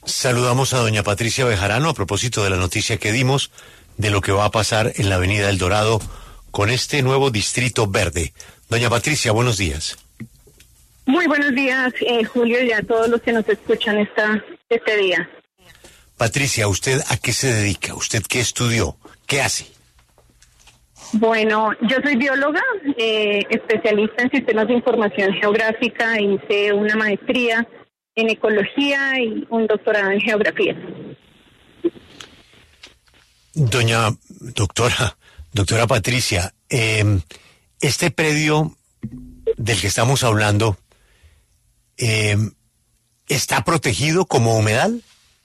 Saludamos a doña Patricia Bejarano a propósito de la noticia que dimos de lo que va a pasar en la Avenida El Dorado con este nuevo distrito verde. Doña Patricia, buenos días. Muy buenos días, Julio, y a todos los que nos escuchan este día. Patricia, ¿usted a qué se dedica? ¿Usted qué estudió? ¿Qué hace? Bueno, yo soy bióloga, especialista en sistemas de información geográfica, hice una maestría en ecología y un doctorado en geografía. Doctora Patricia, este predio del que estamos hablando, ¿está protegido como humedal?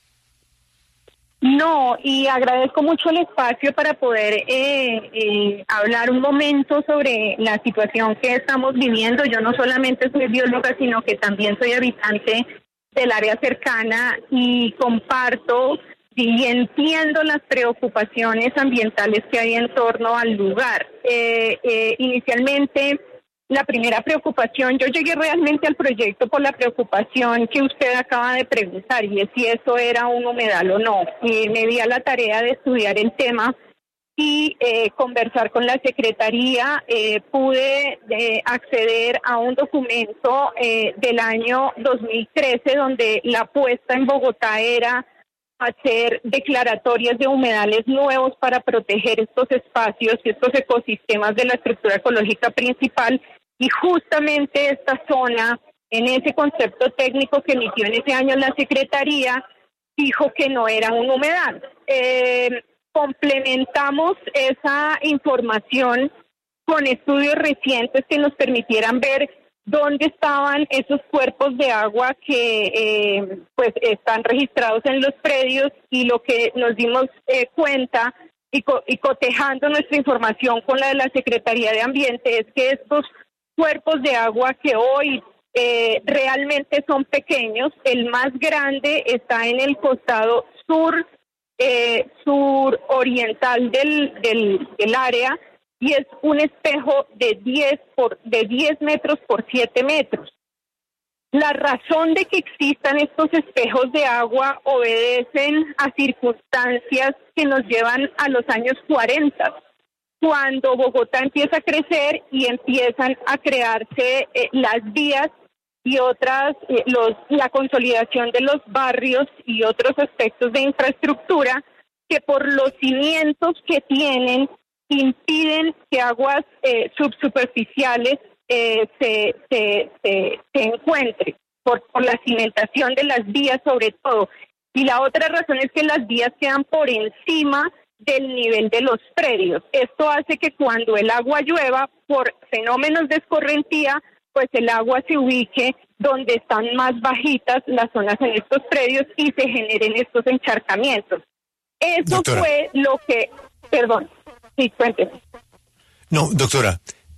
No, y agradezco mucho el espacio para poder hablar un momento sobre la situación que estamos viviendo. Yo no solamente soy bióloga, sino que también soy habitante del área cercana y comparto y entiendo las preocupaciones ambientales que hay en torno al lugar. Inicialmente, la primera preocupación, yo llegué realmente al proyecto por la preocupación que usted acaba de preguntar, y es si eso era un humedal o no. Me di a la tarea de estudiar el tema y conversar con la Secretaría. Pude acceder a un documento del año 2013 donde la apuesta en Bogotá era hacer declaratorias de humedales nuevos para proteger estos espacios y estos ecosistemas de la estructura ecológica principal. Y justamente esta zona, en ese concepto técnico que emitió en ese año la Secretaría, dijo que no era un humedal. Complementamos esa información con estudios recientes que nos permitieran ver dónde estaban esos cuerpos de agua que pues están registrados en los predios, y lo que nos dimos cuenta y cotejando nuestra información con la de la Secretaría de Ambiente es que estos cuerpos de agua que hoy realmente son pequeños, el más grande está en el costado suroriental del área, y es un espejo de 10 metros por 7 metros. La razón de que existan estos espejos de agua obedecen a circunstancias que nos llevan a los años 40, cuando Bogotá empieza a crecer y empiezan a crearse las vías y otras, la consolidación de los barrios y otros aspectos de infraestructura que por los cimientos que tienen impiden que aguas subsuperficiales se encuentren por la cimentación de las vías sobre todo. Y la otra razón es que las vías quedan por encima del nivel de los predios. Esto hace que cuando el agua llueva, por fenómenos de escorrentía, pues el agua se ubique donde están más bajitas las zonas en estos predios y se generen estos encharcamientos. Eso Doctora. fue lo que... Perdón, sí, cuénteme. No, doctora,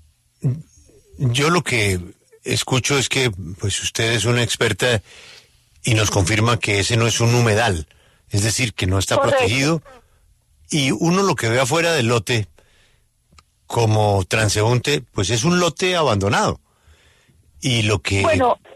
yo lo que escucho es que pues usted es una experta y nos confirma que ese no es un humedal, es decir, que no está Correcto. protegido, y uno lo que ve afuera del lote como transeúnte, pues es un lote abandonado. Y lo que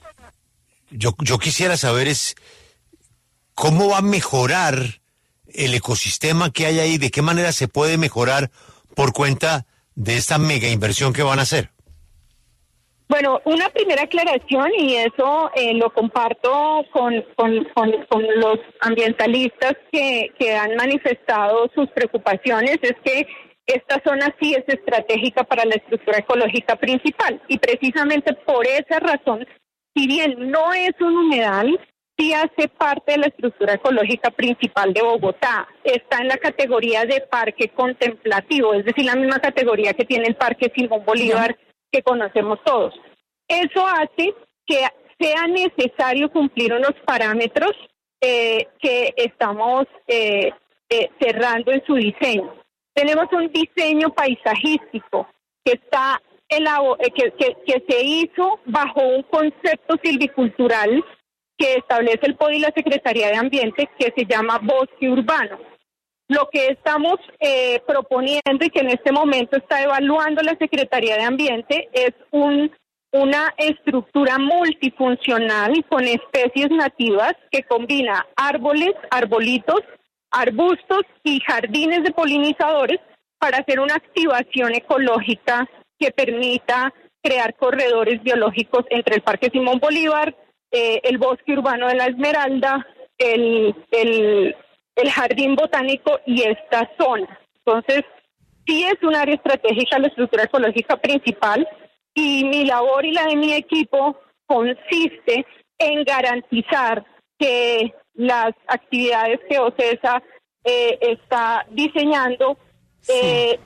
yo quisiera saber es cómo va a mejorar el ecosistema que hay ahí, de qué manera se puede mejorar por cuenta de esta mega inversión que van a hacer. Bueno, una primera aclaración, y eso lo comparto con los ambientalistas que han manifestado sus preocupaciones, es que esta zona sí es estratégica para la estructura ecológica principal, y precisamente por esa razón, si bien no es un humedal, sí hace parte de la estructura ecológica principal de Bogotá. Está en la categoría de parque contemplativo, es decir, la misma categoría que tiene el Parque Simón Bolívar que conocemos todos. Eso hace que sea necesario cumplir unos parámetros que estamos cerrando en su diseño. Tenemos un diseño paisajístico que está que se hizo bajo un concepto silvicultural que establece el POD y la Secretaría de Ambiente, que se llama bosque urbano. Lo que estamos proponiendo y que en este momento está evaluando la Secretaría de Ambiente es un una estructura multifuncional con especies nativas que combina árboles, arbolitos, arbustos y jardines de polinizadores para hacer una activación ecológica que permita crear corredores biológicos entre el Parque Simón Bolívar, el bosque urbano de la Esmeralda, el jardín botánico y esta zona. Entonces, sí es un área estratégica la estructura ecológica principal, y mi labor y la de mi equipo consiste en garantizar que las actividades que OCESA está diseñando se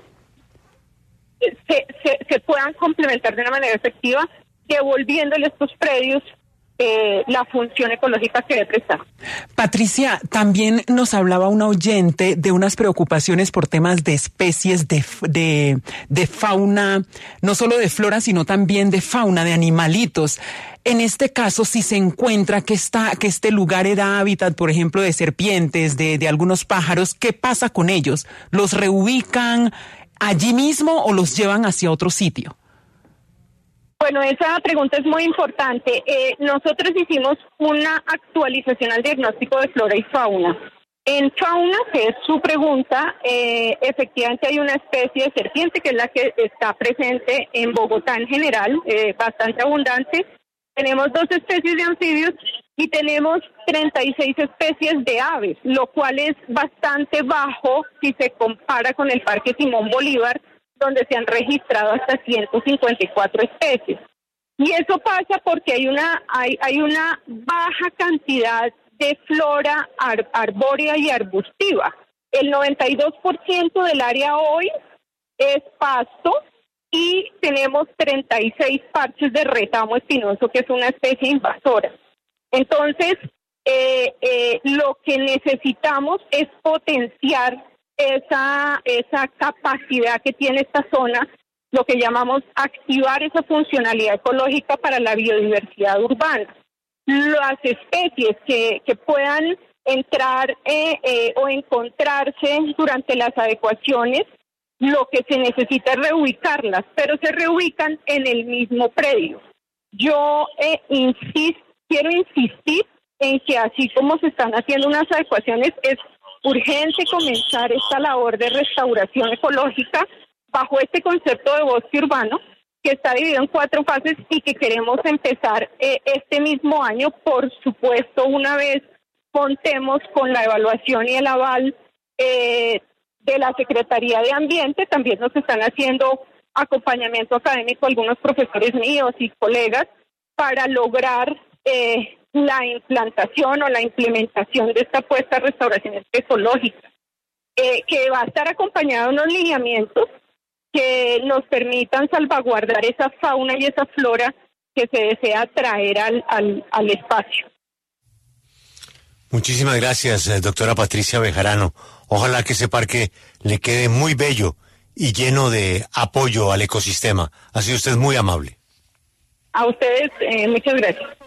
puedan complementar de una manera efectiva, devolviéndole a estos predios la función ecológica que debe prestar. Patricia, también nos hablaba una oyente de unas preocupaciones por temas de especies de fauna, no solo de flora, sino también de fauna, de animalitos. En este caso, si se encuentra que este lugar era hábitat, por ejemplo, de serpientes, de algunos pájaros, ¿qué pasa con ellos? ¿Los reubican allí mismo o los llevan hacia otro sitio? Bueno, esa pregunta es muy importante. Nosotros hicimos una actualización al diagnóstico de flora y fauna. En fauna, que es su pregunta, efectivamente hay una especie de serpiente que es la que está presente en Bogotá en general, bastante abundante. Tenemos 2 especies de anfibios y tenemos 36 especies de aves, lo cual es bastante bajo si se compara con el Parque Simón Bolívar, donde se han registrado hasta 154 especies. Y eso pasa porque hay una baja cantidad de flora arbórea y arbustiva. El 92% del área hoy es pasto y tenemos 36 parches de retamo espinoso, que es una especie invasora. Entonces, lo que necesitamos es potenciar esa capacidad que tiene esta zona, lo que llamamos activar esa funcionalidad ecológica para la biodiversidad urbana. Las especies que puedan entrar o encontrarse durante las adecuaciones, lo que se necesita es reubicarlas, pero se reubican en el mismo predio. Yo quiero insistir en que así como se están haciendo unas adecuaciones, es urgente comenzar esta labor de restauración ecológica bajo este concepto de bosque urbano, que está dividido en 4 fases y que queremos empezar este mismo año, por supuesto, una vez contemos con la evaluación y el aval de la Secretaría de Ambiente. También nos están haciendo acompañamiento académico algunos profesores míos y colegas para lograr la implantación o la implementación de esta apuesta a restauración ecológica, que va a estar acompañado de unos lineamientos que nos permitan salvaguardar esa fauna y esa flora que se desea traer al espacio. Muchísimas gracias, doctora Patricia Bejarano. Ojalá que ese parque le quede muy bello y lleno de apoyo al ecosistema. Ha sido usted muy amable. A ustedes, muchas gracias.